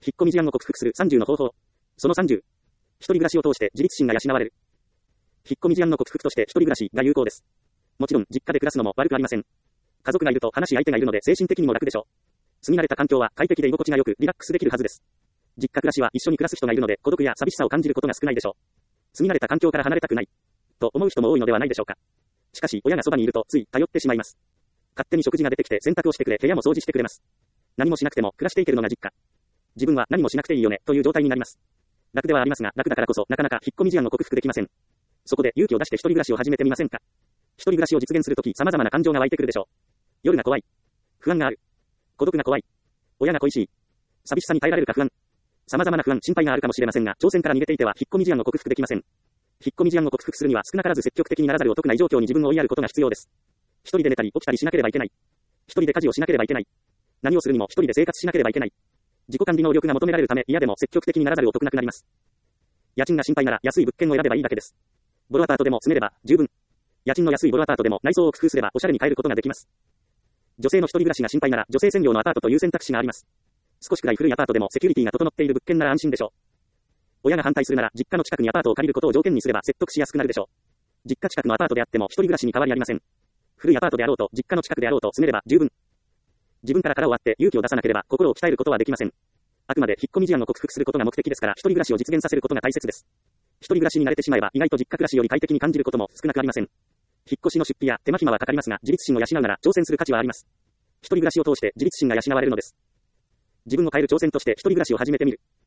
引っ込み思案を克服する30の方法。その30。一人暮らしを通して自立心が養われる。引っ込み思案の克服として一人暮らしが有効です。もちろん実家で暮らすのも悪くありません。家族がいると話し相手がいるので精神的にも楽でしょう。住み慣れた環境は快適で居心地が良くリラックスできるはずです。実家暮らしは一緒に暮らす人がいるので孤独や寂しさを感じることが少ないでしょう。住み慣れた環境から離れたくないと思う人も多いのではないでしょうか。しかし親がそばにいるとつい頼ってしまいます。勝手に食事が出てきて洗濯をしてくれ、部屋も掃除してくれます。何もしなくても暮らしていけるのが実家。自分は何もしなくていいよねという状態になります。楽ではありますが、楽だからこそなかなか引っ込み思案を克服できません。そこで勇気を出して一人暮らしを始めてみませんか。一人暮らしを実現するとき様々な感情が湧いてくるでしょう。夜が怖い。不安がある。孤独が怖い。親が恋しい。寂しさに耐えられるか不安。様々な不安、心配があるかもしれませんが、挑戦から逃げていては引っ込み思案を克服できません。引っ込み思案を克服するには少なからず積極的にならざるを得ない状況に自分を追いやることが必要です。一人で寝たり起きたりしなければいけない。一人で家事をしなければいけない。何をするにも一人で生活しなければいけない。自己管理能力が求められるため嫌でも積極的にならざるを得なくなります。家賃が心配なら安い物件を選べばいいだけです。ボロアパートでも住めれば十分。家賃の安いボロアパートでも内装を工夫すればおしゃれに変えることができます。女性の一人暮らしが心配なら女性専用のアパートという選択肢があります。少しくらい古いアパートでもセキュリティが整っている物件なら安心でしょう。親が反対するなら実家の近くにアパートを借りることを条件にすれば説得しやすくなるでしょう。実家近くのアパートであっても一人暮らしに変わりありません。古いアパートであろうと実家の近くであろうと住めれば十分。自分から殻を割って勇気を出さなければ心を鍛えることはできません。あくまで引っ込み思案を克服することが目的ですから一人暮らしを実現させることが大切です。一人暮らしに慣れてしまえば意外と実家暮らしより快適に感じることも少なくありません。引っ越しの出費や手間暇はかかりますが自立心を養うなら挑戦する価値はあります。一人暮らしを通して自立心が養われるのです。自分を変える挑戦として一人暮らしを始めてみる。